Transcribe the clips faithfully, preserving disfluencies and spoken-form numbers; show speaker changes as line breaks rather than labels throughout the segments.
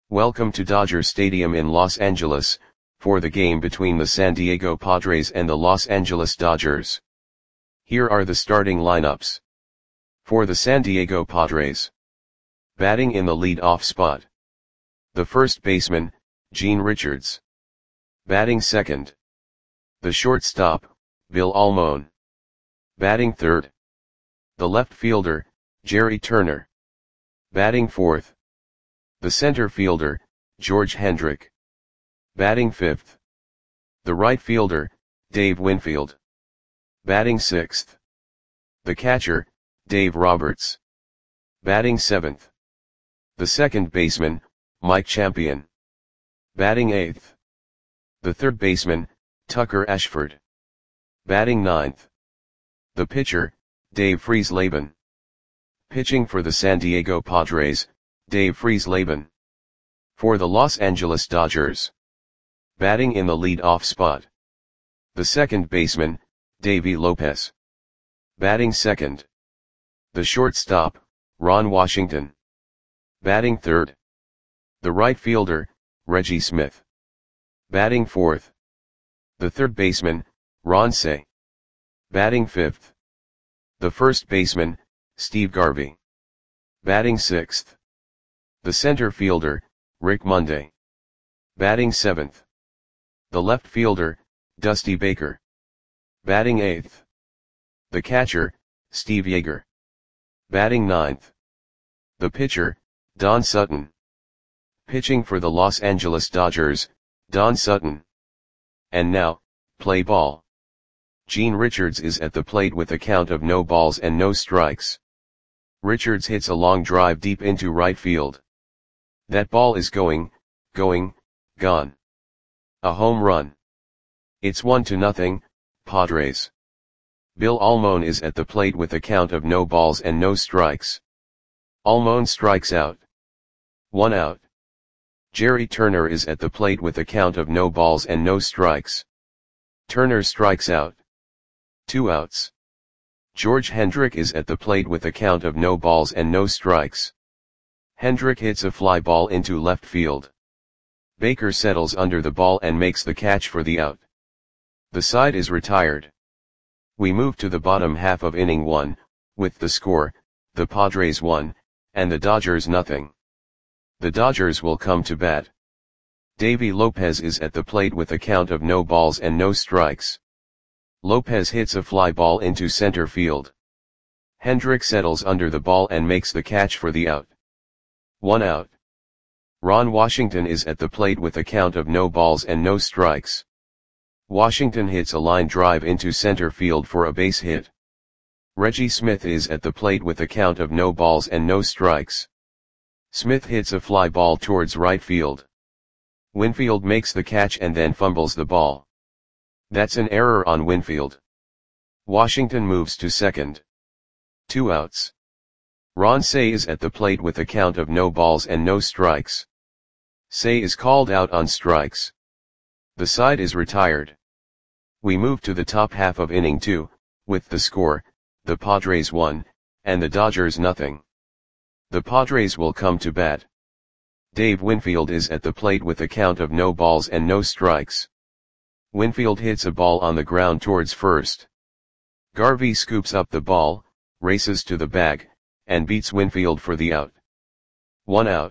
Welcome to Dodger Stadium in Los Angeles, for the game between the San Diego Padres and the Los Angeles Dodgers. Here are the starting lineups. For the San Diego Padres. Batting in the lead-off spot. The first baseman, Gene Richards. Batting second. The shortstop, Bill Almon. Batting third. The left fielder, Jerry Turner. Batting fourth. The center fielder, George Hendrick. Batting fifth. The right fielder, Dave Winfield. Batting sixth. The catcher, Dave Roberts. Batting seventh. The second baseman, Mike Champion. Batting eighth. The third baseman, Tucker Ashford. Batting ninth. The pitcher, Dave Friesleben. Pitching for the San Diego Padres, Dave Friesleben. For the Los Angeles Dodgers. Batting in the lead-off spot. The second baseman, Davey Lopez. Batting second. The shortstop, Ron Washington. Batting third. The right fielder, Reggie Smith. Batting fourth. The third baseman, Ron Cey. Batting fifth. The first baseman, Steve Garvey. Batting sixth. The center fielder, Rick Monday. Batting seventh. The left fielder, Dusty Baker. Batting eighth. The catcher, Steve Yeager. Batting ninth. The pitcher, Don Sutton. Pitching for the Los Angeles Dodgers, Don Sutton. And now, play ball. Gene Richards is at the plate with a count of no balls and no strikes. Richards hits a long drive deep into right field. That ball is going, going, gone. A home run. It's one to nothing, Padres. Bill Almon is at the plate with a count of no balls and no strikes. Almon strikes out. One out. Jerry Turner is at the plate with a count of no balls and no strikes. Turner strikes out. Two outs. George Hendrick is at the plate with a count of no balls and no strikes. Hendrick hits a fly ball into left field. Baker settles under the ball and makes the catch for the out. The side is retired. We move to the bottom half of inning one, with the score, the Padres one, and the Dodgers nothing. The Dodgers will come to bat. Davey Lopez is at the plate with a count of no balls and no strikes. Lopez hits a fly ball into center field. Hendrick settles under the ball and makes the catch for the out. One out. Ron Washington is at the plate with a count of no balls and no strikes. Washington hits a line drive into center field for a base hit. Reggie Smith is at the plate with a count of no balls and no strikes. Smith hits a fly ball towards right field. Winfield makes the catch and then fumbles the ball. That's an error on Winfield. Washington moves to second. Two outs. Ron Cey is at the plate with a count of no balls and no strikes. Cey is called out on strikes. The side is retired. We move to the top half of inning two, with the score, the Padres one, and the Dodgers nothing. The Padres will come to bat. Dave Winfield is at the plate with a count of no balls and no strikes. Winfield hits a ball on the ground towards first. Garvey scoops up the ball, races to the bag, and beats Winfield for the out. One out.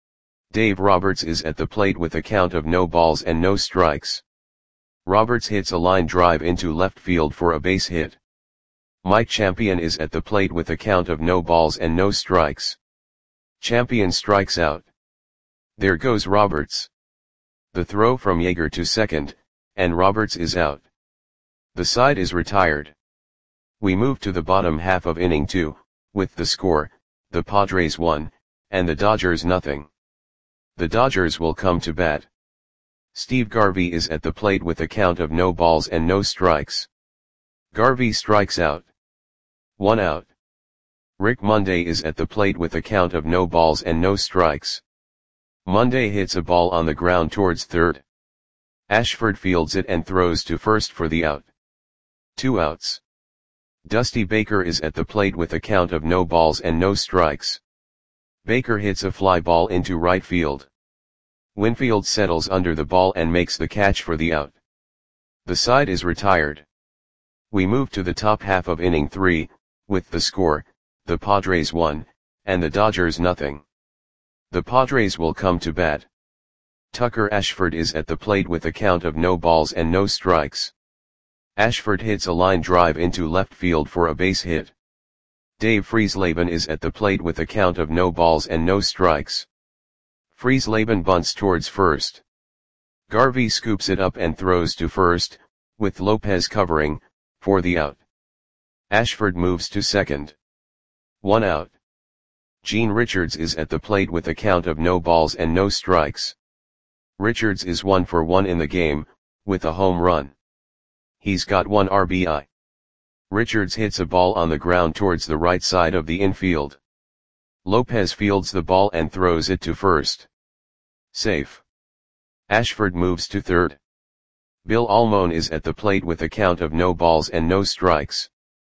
Dave Roberts is at the plate with a count of no balls and no strikes. Roberts hits a line drive into left field for a base hit. Mike Champion is at the plate with a count of no balls and no strikes. Champion strikes out. There goes Roberts. The throw from Yeager to second, and Roberts is out. The side is retired. We move to the bottom half of inning two, with the score, the Padres one, and the Dodgers nothing. The Dodgers will come to bat. Steve Garvey is at the plate with a count of no balls and no strikes. Garvey strikes out. One out. Rick Monday is at the plate with a count of no balls and no strikes. Monday hits a ball on the ground towards third. Ashford fields it and throws to first for the out. Two outs. Dusty Baker is at the plate with a count of no balls and no strikes. Baker hits a fly ball into right field. Winfield settles under the ball and makes the catch for the out. The side is retired. We move to the top half of inning three, with the score, the Padres one, and the Dodgers nothing. The Padres will come to bat. Tucker Ashford is at the plate with a count of no balls and no strikes. Ashford hits a line drive into left field for a base hit. Dave Friesleben is at the plate with a count of no balls and no strikes. Friesleben bunts towards first. Garvey scoops it up and throws to first, with Lopez covering, for the out. Ashford moves to second. One out. Gene Richards is at the plate with a count of no balls and no strikes. Richards is one for one in the game, with a home run. He's got one R B I. Richards hits a ball on the ground towards the right side of the infield. Lopez fields the ball and throws it to first. Safe. Ashford moves to third. Bill Almon is at the plate with a count of no balls and no strikes.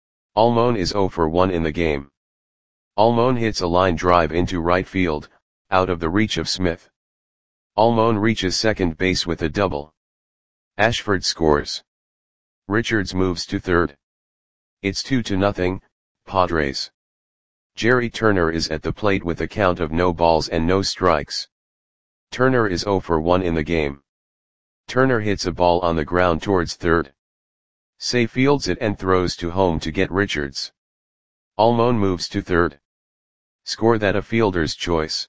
Almon is zero for one in the game. Almon hits a line drive into right field, out of the reach of Smith. Almon reaches second base with a double. Ashford scores. Richards moves to third. It's two to nothing, Padres. Jerry Turner is at the plate with a count of no balls and no strikes. Turner is zero for one in the game. Turner hits a ball on the ground towards third. Say fields it and throws to home to get Richards. Almon moves to third. Score that a fielder's choice.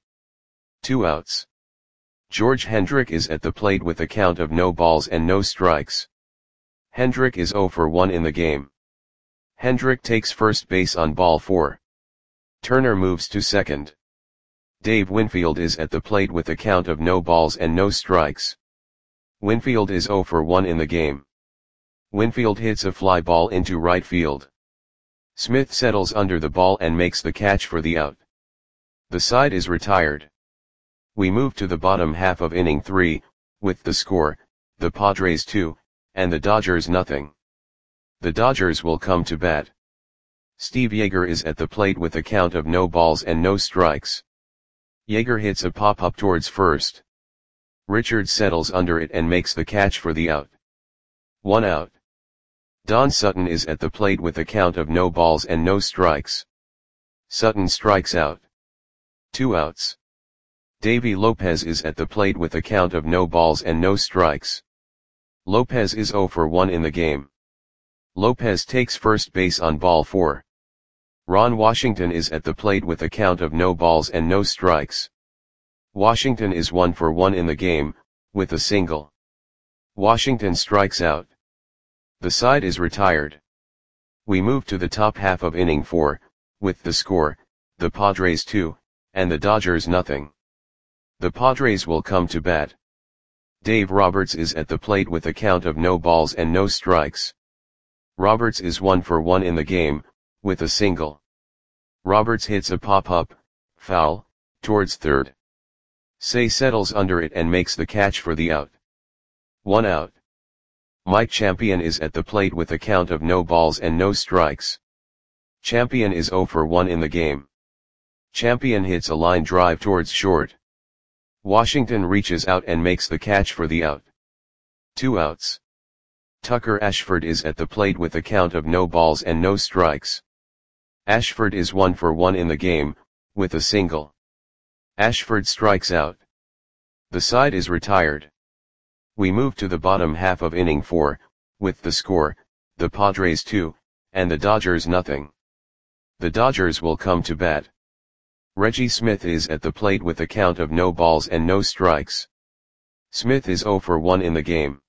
Two outs. George Hendrick is at the plate with a count of no balls and no strikes. Hendrick is zero for one in the game. Hendrick takes first base on ball four. Turner moves to second. Dave Winfield is at the plate with a count of no balls and no strikes. Winfield is zero for one in the game. Winfield hits a fly ball into right field. Smith settles under the ball and makes the catch for the out. The side is retired. We move to the bottom half of inning three, with the score, the Padres two, and the Dodgers nothing. The Dodgers will come to bat. Steve Yeager is at the plate with a count of no balls and no strikes. Yeager hits a pop-up towards first. Richards settles under it and makes the catch for the out. One out. Don Sutton is at the plate with a count of no balls and no strikes. Sutton strikes out. Two outs. Davy Lopez is at the plate with a count of no balls and no strikes. Lopez is zero for one in the game. Lopez takes first base on ball four. Ron Washington is at the plate with a count of no balls and no strikes. Washington is one for one in the game, with a single. Washington strikes out. The side is retired. We move to the top half of inning four, with the score, the Padres two, and the Dodgers nothing. The Padres will come to bat. Dave Roberts is at the plate with a count of no balls and no strikes. Roberts is one for one in the game, with a single. Roberts hits a pop-up, foul, towards third. Say settles under it and makes the catch for the out. One out. Mike Champion is at the plate with a count of no balls and no strikes. Champion is zero for one in the game. Champion hits a line drive towards short. Washington reaches out and makes the catch for the out. Two outs. Tucker Ashford is at the plate with a count of no balls and no strikes. Ashford is one for one in the game, with a single. Ashford strikes out. The side is retired. We move to the bottom half of inning four, with the score, the Padres two, and the Dodgers nothing. The Dodgers will come to bat. Reggie Smith is at the plate with a count of no balls and no strikes. Smith is zero for one in the game.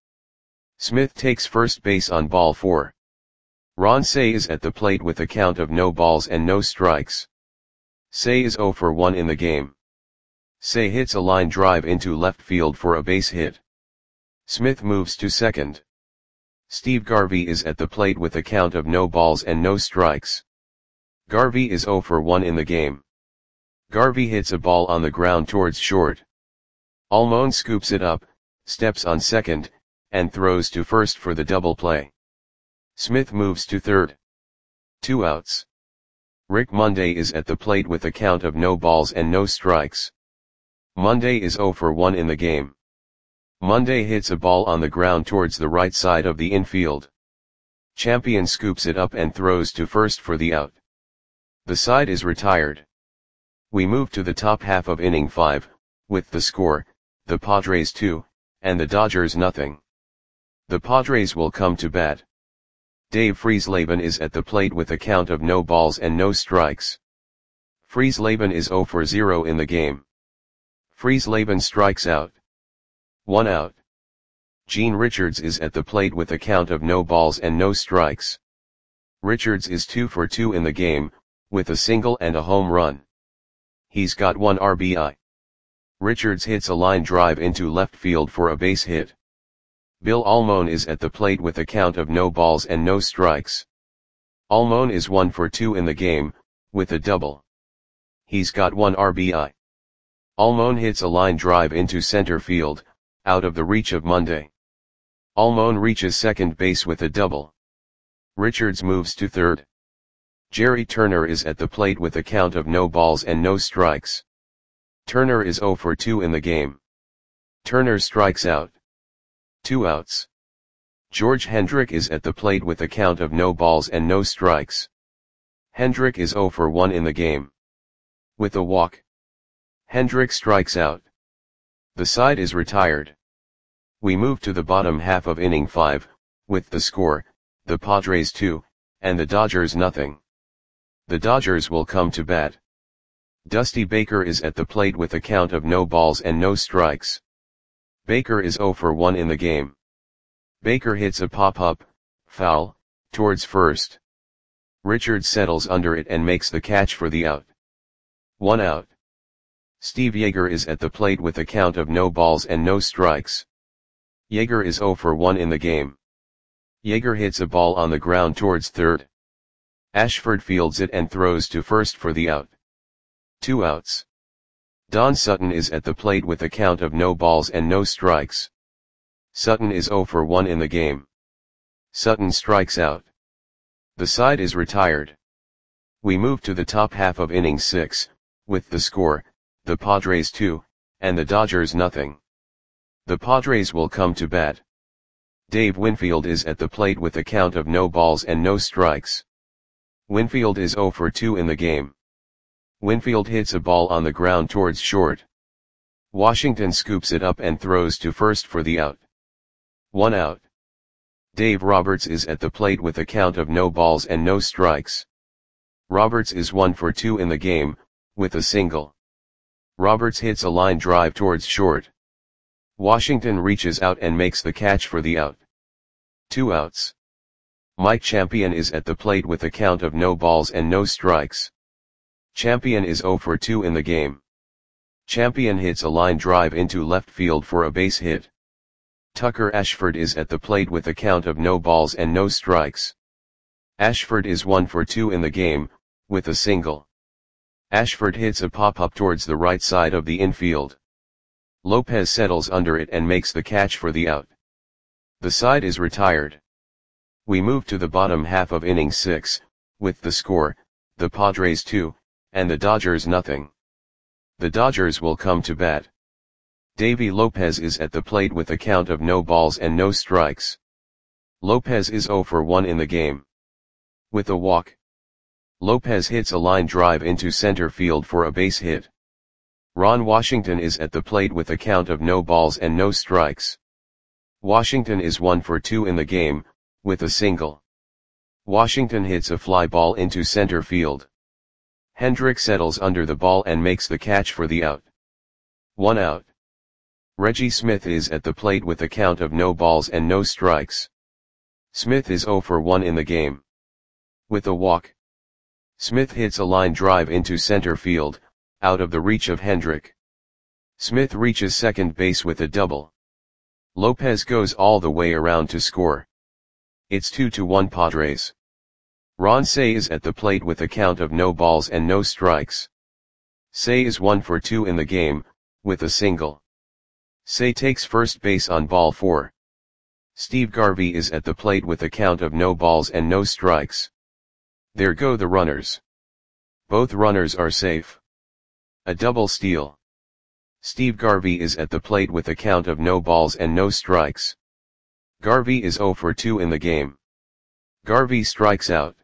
Smith takes first base on ball four. Ron Cey is at the plate with a count of no balls and no strikes. Cey is zero for one in the game. Cey hits a line drive into left field for a base hit. Smith moves to second. Steve Garvey is at the plate with a count of no balls and no strikes. Garvey is zero for one in the game. Garvey hits a ball on the ground towards short. Almon scoops it up, steps on second, and throws to first for the double play. Smith moves to third. Two outs. Rick Monday is at the plate with a count of no balls and no strikes. Monday is zero for one in the game. Monday hits a ball on the ground towards the right side of the infield. Champion scoops it up and throws to first for the out. The side is retired. We move to the top half of inning five, with the score, the Padres two, and the Dodgers nothing. The Padres will come to bat. Dave Friesleben is at the plate with a count of no balls and no strikes. Friesleben is zero for zero in the game. Friesleben strikes out. One out. Gene Richards is at the plate with a count of no balls and no strikes. Richards is two for two in the game, with a single and a home run. He's got one R B I. Richards hits a line drive into left field for a base hit. Bill Almon is at the plate with a count of no balls and no strikes. Almon is one for two in the game, with a double. He's got one R B I. Almon hits a line drive into center field, out of the reach of Monday. Almon reaches second base with a double. Richards moves to third. Jerry Turner is at the plate with a count of no balls and no strikes. Turner is zero for two in the game. Turner strikes out. Two outs. George Hendrick is at the plate with a count of no balls and no strikes. Hendrick is zero for one in the game. With a walk. Hendrick strikes out. The side is retired. We move to the bottom half of inning five, with the score, the Padres two, and the Dodgers nothing. The Dodgers will come to bat. Dusty Baker is at the plate with a count of no balls and no strikes. Baker is zero for one in the game. Baker hits a pop-up, foul, towards first. Richards settles under it and makes the catch for the out. One out. Steve Yeager is at the plate with a count of no balls and no strikes. Yeager is zero for one in the game. Yeager hits a ball on the ground towards third. Ashford fields it and throws to first for the out. Two outs. Don Sutton is at the plate with a count of no balls and no strikes. Sutton is zero for one in the game. Sutton strikes out. The side is retired. We move to the top half of inning six, with the score, the Padres two, and the Dodgers nothing. The Padres will come to bat. Dave Winfield is at the plate with a count of no balls and no strikes. Winfield is zero for two in the game. Winfield hits a ball on the ground towards short. Washington scoops it up and throws to first for the out. One out. Dave Roberts is at the plate with a count of no balls and no strikes. Roberts is one for two in the game, with a single. Roberts hits a line drive towards short. Washington reaches out and makes the catch for the out. Two outs. Mike Champion is at the plate with a count of no balls and no strikes. Champion is zero for two in the game. Champion hits a line drive into left field for a base hit. Tucker Ashford is at the plate with a count of no balls and no strikes. Ashford is one for two in the game, with a single. Ashford hits a pop-up towards the right side of the infield. Lopez settles under it and makes the catch for the out. The side is retired. We move to the bottom half of inning six, with the score, the Padres two, and the Dodgers nothing. The Dodgers will come to bat. Davy Lopez is at the plate with a count of no balls and no strikes. Lopez is zero for one in the game. With a walk. Lopez hits a line drive into center field for a base hit. Ron Washington is at the plate with a count of no balls and no strikes. Washington is one for two in the game, with a single. Washington hits a fly ball into center field. Hendrick settles under the ball and makes the catch for the out. One out. Reggie Smith is at the plate with a count of no balls and no strikes. Smith is zero for one in the game. With a walk. Smith hits a line drive into center field, out of the reach of Hendrick. Smith reaches second base with a double. Lopez goes all the way around to score. It's two to one Padres. Ron Cey is at the plate with a count of no balls and no strikes. Cey is one for two in the game, with a single. Cey takes first base on ball four. Steve Garvey is at the plate with a count of no balls and no strikes. There go the runners. Both runners are safe. A double steal. Steve Garvey is at the plate with a count of no balls and no strikes. Garvey is zero for two in the game. Garvey strikes out.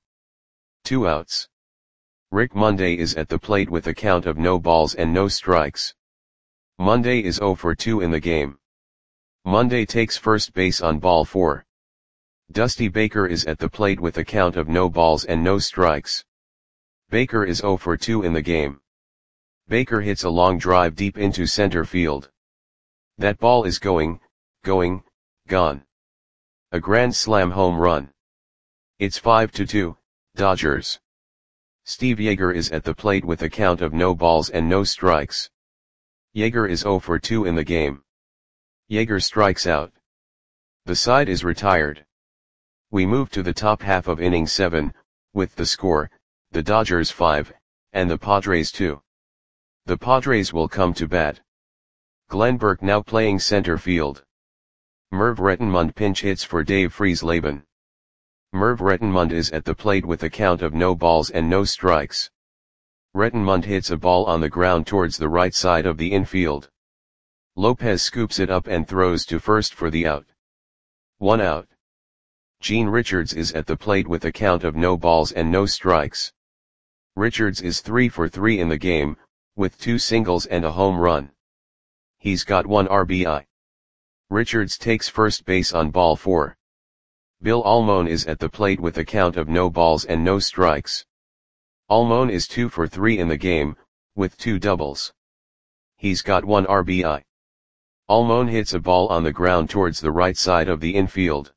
Two outs. Rick Monday is at the plate with a count of no balls and no strikes. Monday is zero for two in the game. Monday takes first base on ball four. Dusty Baker is at the plate with a count of no balls and no strikes. Baker is zero for two in the game. Baker hits a long drive deep into center field. That ball is going, going, gone. A grand slam home run. It's five to two, Dodgers. Steve Yeager is at the plate with a count of no balls and no strikes. Yeager is zero for two in the game. Yeager strikes out. The side is retired. We move to the top half of inning seven, with the score, the Dodgers five, and the Padres two. The Padres will come to bat. Glenn Burke now playing center field. Merv Rettenmund pinch hits for Dave Friesleben. Merv Rettenmund is at the plate with a count of no balls and no strikes. Rettenmund hits a ball on the ground towards the right side of the infield. Lopez scoops it up and throws to first for the out. One out. Gene Richards is at the plate with a count of no balls and no strikes. Richards is three for three in the game, with two singles and a home run. He's got one R B I. Richards takes first base on ball four. Bill Almon is at the plate with a count of no balls and no strikes. Almon is two for three in the game, with two doubles. He's got one R B I. Almon hits a ball on the ground towards the right side of the infield.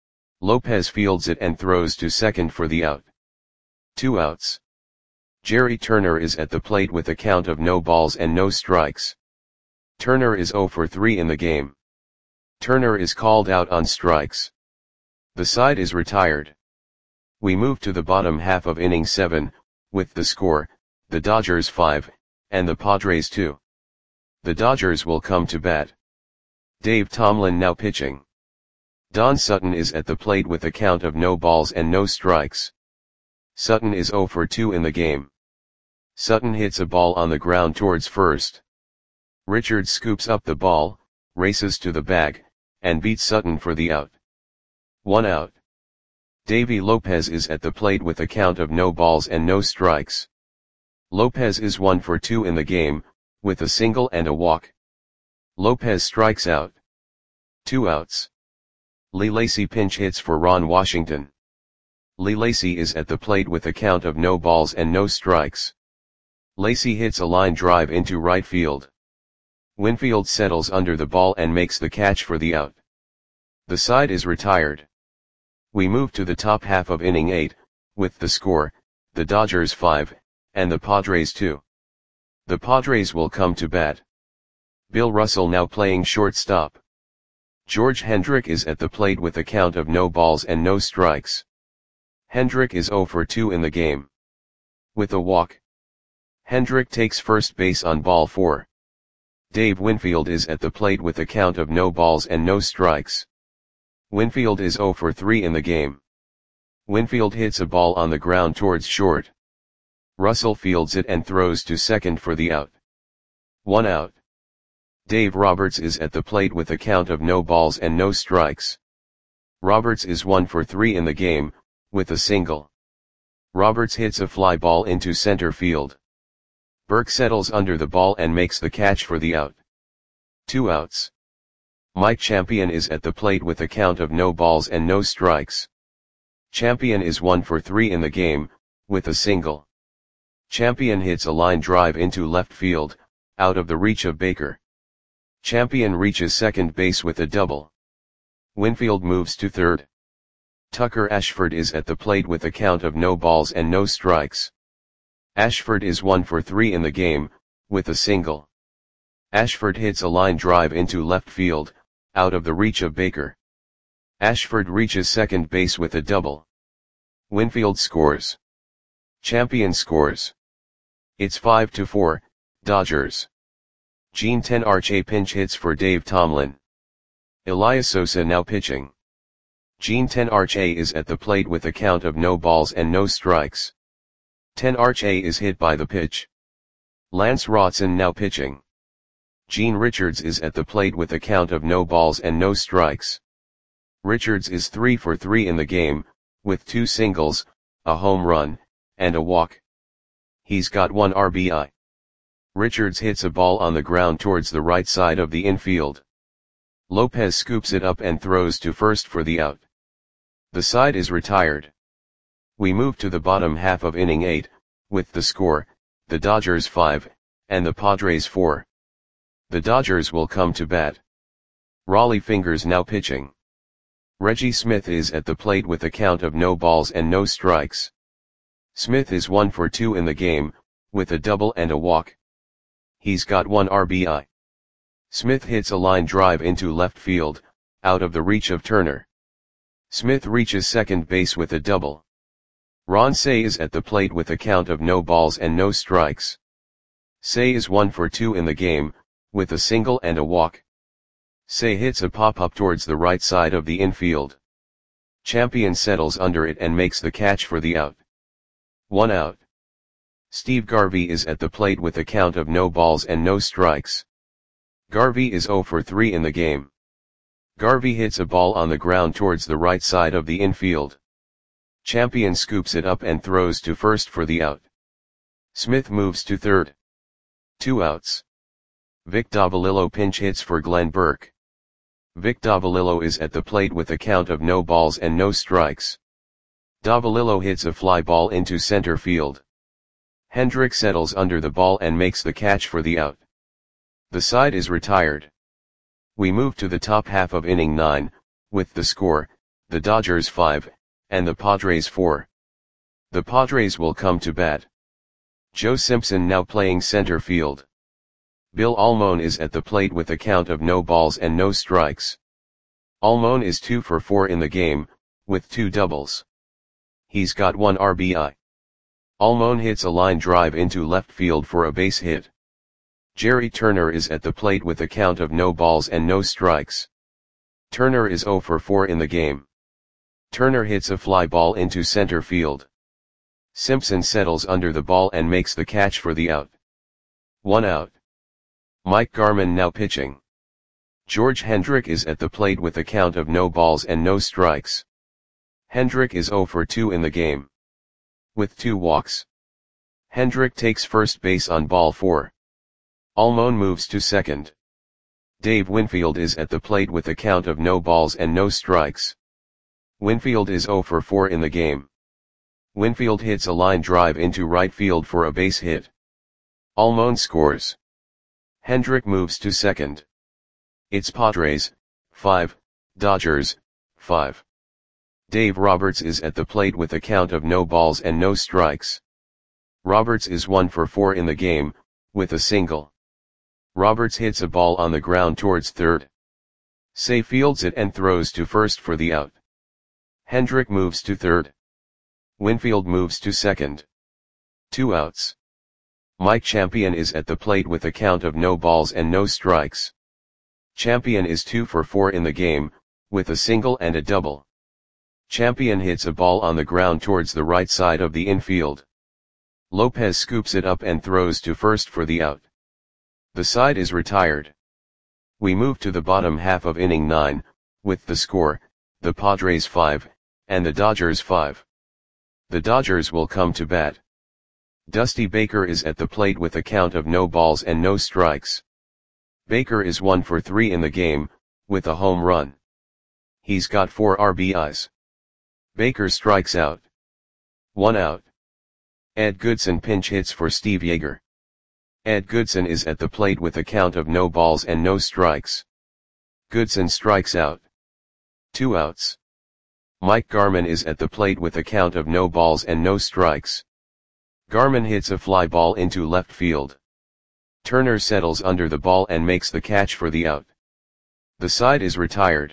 Lopez fields it and throws to second for the out. Two outs. Jerry Turner is at the plate with a count of no balls and no strikes. Turner is zero for three in the game. Turner is called out on strikes. The side is retired. We move to the bottom half of inning seven, with the score, the Dodgers five, and the Padres two. The Dodgers will come to bat. Dave Tomlin now pitching. Don Sutton is at the plate with a count of no balls and no strikes. Sutton is zero for two in the game. Sutton hits a ball on the ground towards first. Richards scoops up the ball, races to the bag, and beats Sutton for the out. One out. Davy Lopez is at the plate with a count of no balls and no strikes. Lopez is one for two in the game, with a single and a walk. Lopez strikes out. Two outs. Lee Lacy pinch hits for Ron Washington. Lee Lacy is at the plate with a count of no balls and no strikes. Lacy hits a line drive into right field. Winfield settles under the ball and makes the catch for the out. The side is retired. We move to the top half of inning eight, with the score, the Dodgers five, and the Padres two. The Padres will come to bat. Bill Russell now playing shortstop. George Hendrick is at the plate with a count of no balls and no strikes. Hendrick is zero for two in the game. With a walk. Hendrick takes first base on ball four. Dave Winfield is at the plate with a count of no balls and no strikes. Winfield is zero for three in the game. Winfield hits a ball on the ground towards short. Russell fields it and throws to second for the out. One out. Dave Roberts is at the plate with a count of no balls and no strikes. Roberts is one for three in the game, with a single. Roberts hits a fly ball into center field. Burke settles under the ball and makes the catch for the out. Two outs. Mike Champion is at the plate with a count of no balls and no strikes. Champion is one for three in the game, with a single. Champion hits a line drive into left field, out of the reach of Baker. Champion reaches second base with a double. Winfield moves to third. Tucker Ashford is at the plate with a count of no balls and no strikes. Ashford is one for three in the game, with a single. Ashford hits a line drive into left field, out of the reach of Baker. Ashford reaches second base with a double. Winfield scores. Champion scores. It's five to four, Dodgers. Gene Tenarche pinch hits for Dave Tomlin. Elias Sosa now pitching. Gene Tenarche is at the plate with a count of no balls and no strikes. Tenarche is hit by the pitch. Lance Rotson now pitching. Gene Richards is at the plate with a count of no balls and no strikes. Richards is three for three in the game, with two singles, a home run, and a walk. He's got one R B I. Richards hits a ball on the ground towards the right side of the infield. Lopez scoops it up and throws to first for the out. The side is retired. We move to the bottom half of inning eight, with the score, the Dodgers five, and the Padres four. The Dodgers will come to bat. Rollie Fingers now pitching. Reggie Smith is at the plate with a count of no balls and no strikes. Smith is one for two in the game, with a double and a walk. He's got one R B I. Smith hits a line drive into left field, out of the reach of Turner. Smith reaches second base with a double. Ron Cey is at the plate with a count of no balls and no strikes. Cey is one for two in the game, with a single and a walk. Cey hits a pop-up towards the right side of the infield. Champion settles under it and makes the catch for the out. One out. Steve Garvey is at the plate with a count of no balls and no strikes. Garvey is zero for three in the game. Garvey hits a ball on the ground towards the right side of the infield. Champion scoops it up and throws to first for the out. Smith moves to third. Two outs. Vic Davalillo pinch hits for Glenn Burke. Vic Davalillo is at the plate with a count of no balls and no strikes. Davalillo hits a fly ball into center field. Hendrick settles under the ball and makes the catch for the out. The side is retired. We move to the top half of inning nine, with the score, the Dodgers five, and the Padres four. The Padres will come to bat. Joe Simpson now playing center field. Bill Almon is at the plate with a count of no balls and no strikes. Almon is two for four in the game, with two doubles. He's got one R B I. Almon hits a line drive into left field for a base hit. Jerry Turner is at the plate with a count of no balls and no strikes. Turner is zero for four in the game. Turner hits a fly ball into center field. Simpson settles under the ball and makes the catch for the out. One out. Mike Garman now pitching. George Hendrick is at the plate with a count of no balls and no strikes. Hendrick is zero for two in the game. With two walks. Hendrick takes first base on ball four. Almon moves to second. Dave Winfield is at the plate with a count of no balls and no strikes. Winfield is zero for four in the game. Winfield hits a line drive into right field for a base hit. Almon scores. Hendrick moves to second. It's Padres, five, Dodgers, five. Dave Roberts is at the plate with a count of no balls and no strikes. Roberts is one for four in the game, with a single. Roberts hits a ball on the ground towards third. Cey fields it and throws to first for the out. Hendrick moves to third. Winfield moves to second. Two outs. Mike Champion is at the plate with a count of no balls and no strikes. Champion is two for four in the game, with a single and a double. Champion hits a ball on the ground towards the right side of the infield. Lopez scoops it up and throws to first for the out. The side is retired. We move to the bottom half of inning nine, with the score, the Padres five, and the Dodgers five. The Dodgers will come to bat. Dusty Baker is at the plate with a count of no balls and no strikes. Baker is one for three in the game, with a home run. He's got four R B Is. Baker strikes out. One out. Ed Goodson pinch hits for Steve Yeager. Ed Goodson is at the plate with a count of no balls and no strikes. Goodson strikes out. Two outs. Mike Garman is at the plate with a count of no balls and no strikes. Garman hits a fly ball into left field. Turner settles under the ball and makes the catch for the out. The side is retired.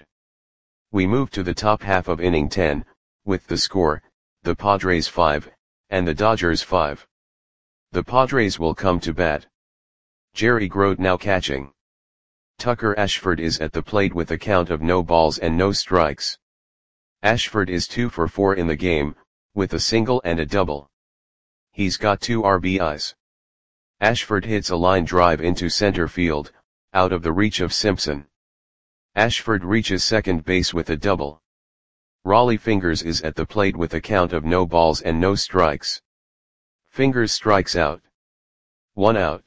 We move to the top half of inning ten, with the score, the Padres five, and the Dodgers five. The Padres will come to bat. Jerry Grote now catching. Tucker Ashford is at the plate with a count of no balls and no strikes. Ashford is two for four in the game, with a single and a double. He's got two R B Is. Ashford hits a line drive into center field, out of the reach of Simpson. Ashford reaches second base with a double. Rollie Fingers is at the plate with a count of no balls and no strikes. Fingers strikes out. One out.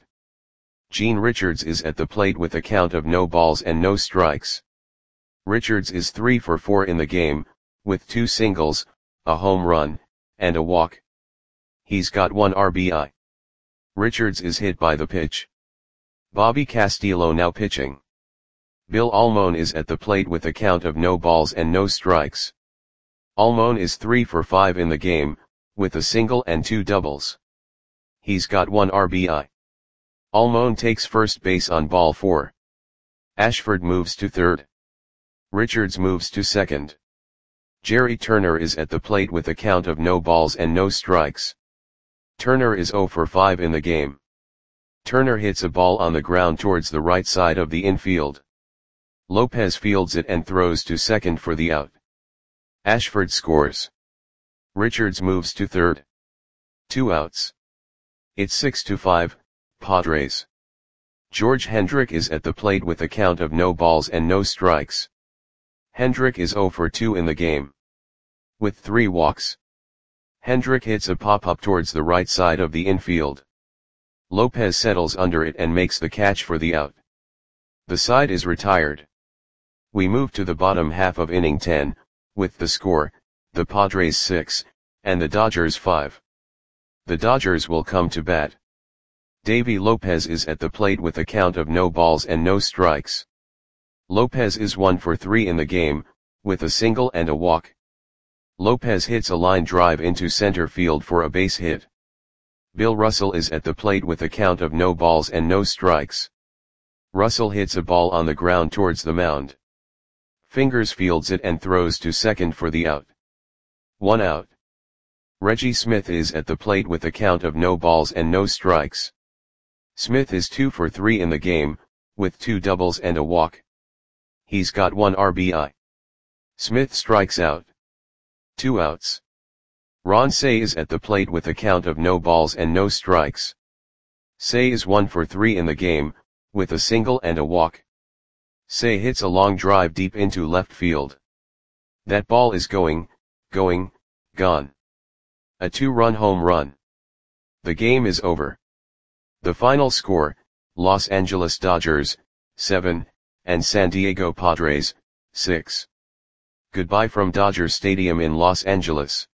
Gene Richards is at the plate with a count of no balls and no strikes. Richards is three for four in the game, with two singles, a home run, and a walk. He's got one R B I. Richards is hit by the pitch. Bobby Castillo now pitching. Bill Almon is at the plate with a count of no balls and no strikes. Almon is three for five in the game, with a single and two doubles. He's got one R B I. Almon takes first base on ball four. Ashford moves to third. Richards moves to second. Jerry Turner is at the plate with a count of no balls and no strikes. Turner is zero for five in the game. Turner hits a ball on the ground towards the right side of the infield. Lopez fields it and throws to second for the out. Ashford scores. Richards moves to third. Two outs. It's six to five, Padres. George Hendrick is at the plate with a count of no balls and no strikes. Hendrick is zero for two in the game. With three walks. Hendrick hits a pop-up towards the right side of the infield. Lopez settles under it and makes the catch for the out. The side is retired. We move to the bottom half of inning ten, with the score, the Padres six, and the Dodgers five. The Dodgers will come to bat. Davy Lopez is at the plate with a count of no balls and no strikes. Lopez is one for three in the game, with a single and a walk. Lopez hits a line drive into center field for a base hit. Bill Russell is at the plate with a count of no balls and no strikes. Russell hits a ball on the ground towards the mound. Fingers fields it and throws to second for the out. One out. Reggie Smith is at the plate with a count of no balls and no strikes. Smith is two for three in the game, with two doubles and a walk. He's got one R B I. Smith strikes out. Two outs. Ron Cey is at the plate with a count of no balls and no strikes. Cey is one for three in the game, with a single and a walk. Cey hits a long drive deep into left field. That ball is going, going, gone. A two-run home run. The game is over. The final score, Los Angeles Dodgers, seven, and San Diego Padres, six. Goodbye from Dodger Stadium in Los Angeles.